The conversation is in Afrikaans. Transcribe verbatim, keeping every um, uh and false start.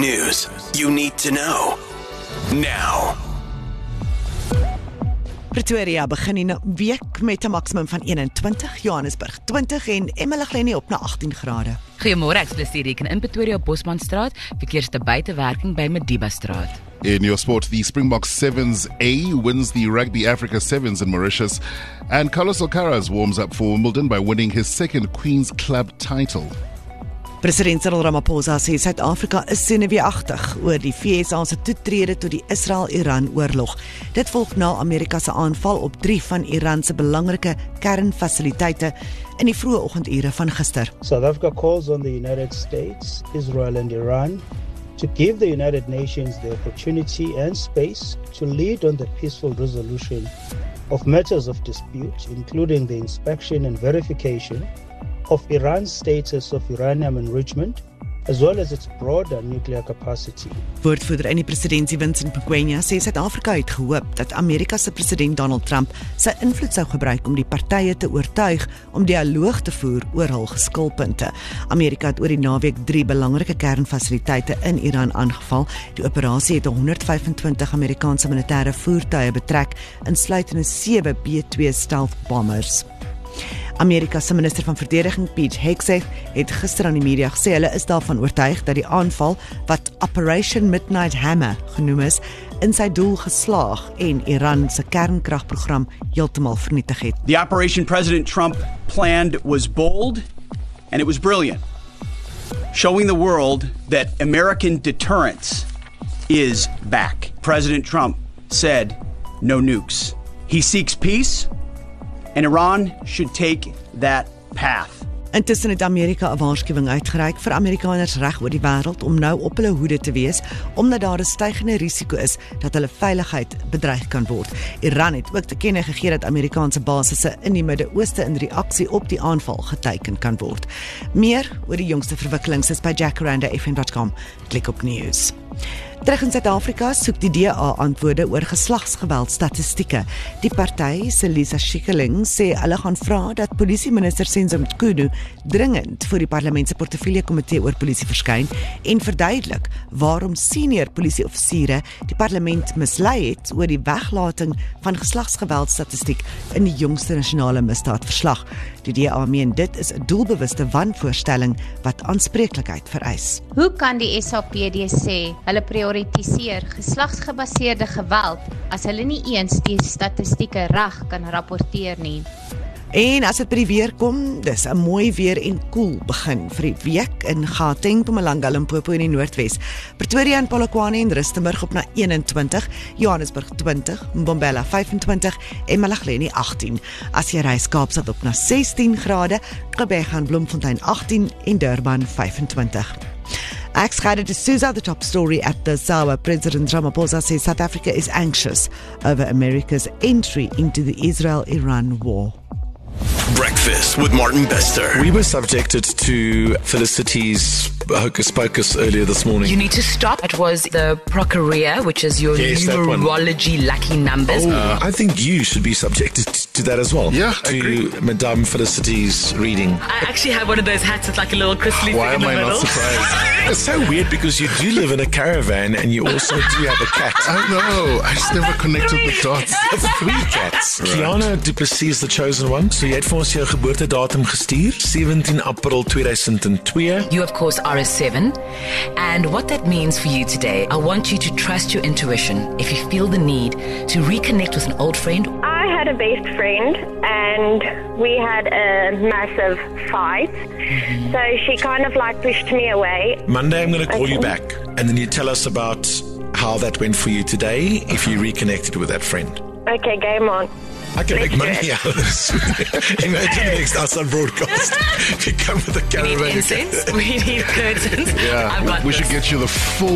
news you need to know now. Pretoria begin in 'n week met 'n maksimum van eenentwintig, Johannesburg twintig en Emalaglen op na agttien grade. Goeiemôre, ek is Lucie Reken in Pretoria op Bosmanstraat, verkeers te buitewerking by Madiba Straat. In your sport, the Springboks Sevens A wins the Rugby Africa Sevens in Mauritius, and Carlos Alcaraz warms up for Wimbledon by winning his second Queen's Club title. President Cyril Ramaphosa sê Suid-Afrika is senuweeagtig oor die V S A se toetrede tot die Israel-Iran oorlog. Dit volg na Amerika se aanval op drie van Iran se belangrike kernfasiliteite in die vroeë oggendure van gister. South Africa calls on the United States, Israel and Iran to give the United Nations the opportunity and space to lead on the peaceful resolution of matters of dispute, including the inspection and verification of Iran's status of uranium enrichment, as well as its broader nuclear capacity. Woordvoerder in die presidentsie Vincent Mgwenya sê Suid-Afrika het gehoop dat Amerika se president Donald Trump sy invloed sou gebruik om die partye te oortuig om dialoog te voer oor hul geskilpunte. Amerika het oor die naweek drie belangrike kernfasiliteite in Iran aangeval. Die operasie het honderdvyfentwintig Amerikaanse militêre voertuie betrek, insluitende sewe B twee stealth bombers. Amerika se minister van verdediging Pete Hegseth het gister aan die media gesê hulle is daarvan oortuig dat die aanval wat Operation Midnight Hammer genoem is, in sy doel geslaag en Iran se kernkragprogram heeltemal vernietig het. The operation President Trump planned was bold and it was brilliant, showing the world that American deterrence is back. President Trump said no nukes. He seeks peace, and Iran should take that path. Intussen het Amerika 'n waarskuwing uitgereik vir Amerikaners reg oor die wêreld om nou op hulle hoede te wees, omdat daar 'n stygende risiko is dat hulle veiligheid bedreig kan word. Iran het ook te kenne gegee dat Amerikaanse basisse in die Midde-Ooste in reaksie op die aanval geteiken kan word. Meer oor die jongste verwikkelings is by jacaranda f m dot com. Klik op news. Terug in Suid-Afrika soek die D A antwoorde oor geslagsgeweld statistieke. Die party se Lisa Schikkeling sê hulle gaan vra dat polisieminister Senzo Mkhulu dringend voor die parlement se portefeulje komitee oor polisie verskyn en verduidelik waarom senior polisieoffisiere die parlement mislei het oor die weglating van geslagsgeweld statistiek in die jongste nasionale misdaadverslag. Die D A meen dit is 'n doelbewuste wanvoorstelling wat aanspreeklikheid vereis. Hoe kan die S A P D sê hulle prioritiseer geslagsgebaseerde geweld as hulle nie eens die statistieke reg kan rapporteer nie? En as dit by die weer kom, dis 'n mooi weer en koel begin vir die week in Gauteng, Mpumalanga, Limpopo in die Noordwes. Pretoria en Polokwane en Rustenburg op na eenentwintig, Johannesburg twintig, Mbombela vyfentwintig en Emalaglen agttien. As jy reis Kaapstad op na sestien grade, Gqeberha en Bloemfontein agttien en Durban vyfentwintig. Ex-Gade D'Souza, the top story at the Zawa. President Ramaphosa says South Africa is anxious over America's entry into the Israel-Iran war. Breakfast with Martin Bester. We were subjected to Felicity's hocus pocus earlier this morning. You need to stop. It was the Procuria, which is your Yes, that one. numerology lucky numbers. Uh, I think you should be subjected to that as well. Yeah, I to agree. Madame Felicity's reading. I actually have one of those hats with like a little crystal Why in am the I middle. not surprised? It's so weird because you do live in a caravan and you also do have a cat. I know, I just never connected the dots. Three cats. Kiana Du Plessis is the chosen one. So jy het vir ons jou geboortedatum gestuur, sewentien April tweeduisend twee. You, of course, are a seven. And what that means for you today, I want you to trust your intuition. If you feel the need to reconnect with an old friend. I had a best friend and we had a massive fight. Mm-hmm. So she kind of like pushed me away. Monday I'm going to call Okay. you back and then you tell us about how that went for you today if you reconnected with that friend. Okay, game on. I can Let's make do money it. out of this. Imagine the next outside broadcast. If you come with a We need caravan. incense, we need curtains. Yeah, I've got we this. should get you the full